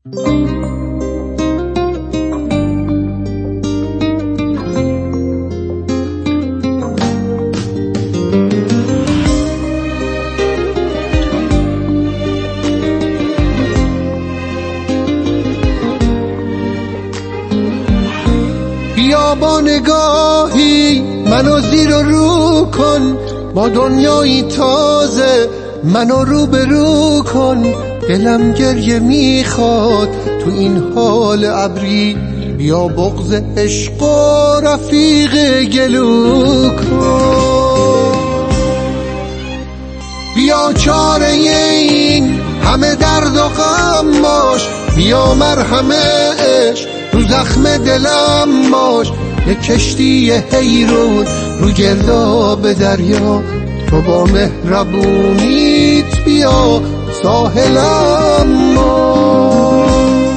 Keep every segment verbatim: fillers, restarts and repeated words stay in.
بیا با نگاهی منو زیر و رو کن، با دنیایی تازه منو رو به رو کن. دلم گریه میخواد تو این حال ابری، بیا بغض عشق و رفیق گلو کن. بیا چاره این همه درد و غم باش، بیا مرهم عشق رو زخم دلم باش. یه کشتی حیرون رو گرداب دریا، تو با مهربونیت بیا ساحلم باش.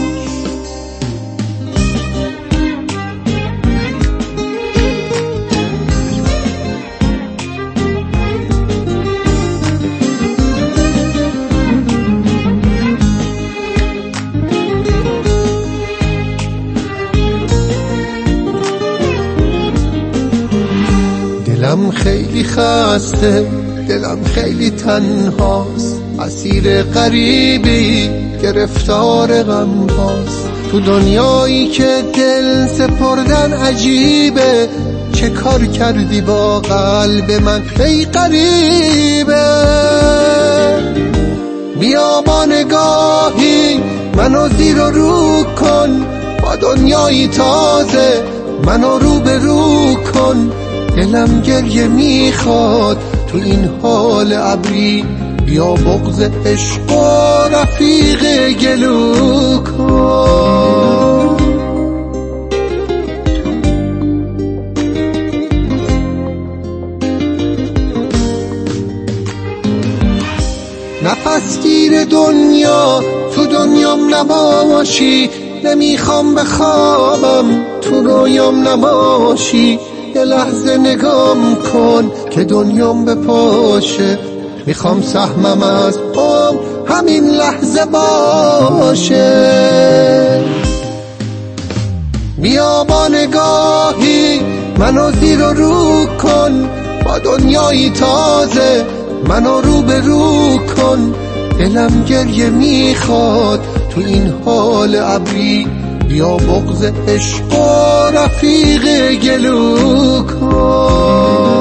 دلم خیلی خسته، دلم خیلی تنهاست، اسیر غریبی گرفتار غم هاست. تو دنیایی که دل سپردن عجیبه، چه کار کردی با قلب من ای غریبه؟ بیا با نگاهی منو زیر و رو کن، با دنیایی تازه منو رو به رو کن. دلم گریه میخواد تو این حال ابری، بیا بغض عشق و رفیق گلو کن. نفس گیر دنیا تو دنیام نباشی، نمیخوام بخوابم تو رویام نباشی. یه لحظه نگام کن که دنیام بپاشه، میخوام سهمم از پام همین لحظه باشه. بیا با نگاهی منو زیر و رو کن، با دنیایی تازه منو رو به رو کن. دلم گریه میخواد تو این حال ابری، بیا بغض عشق و رفیق گلو کن.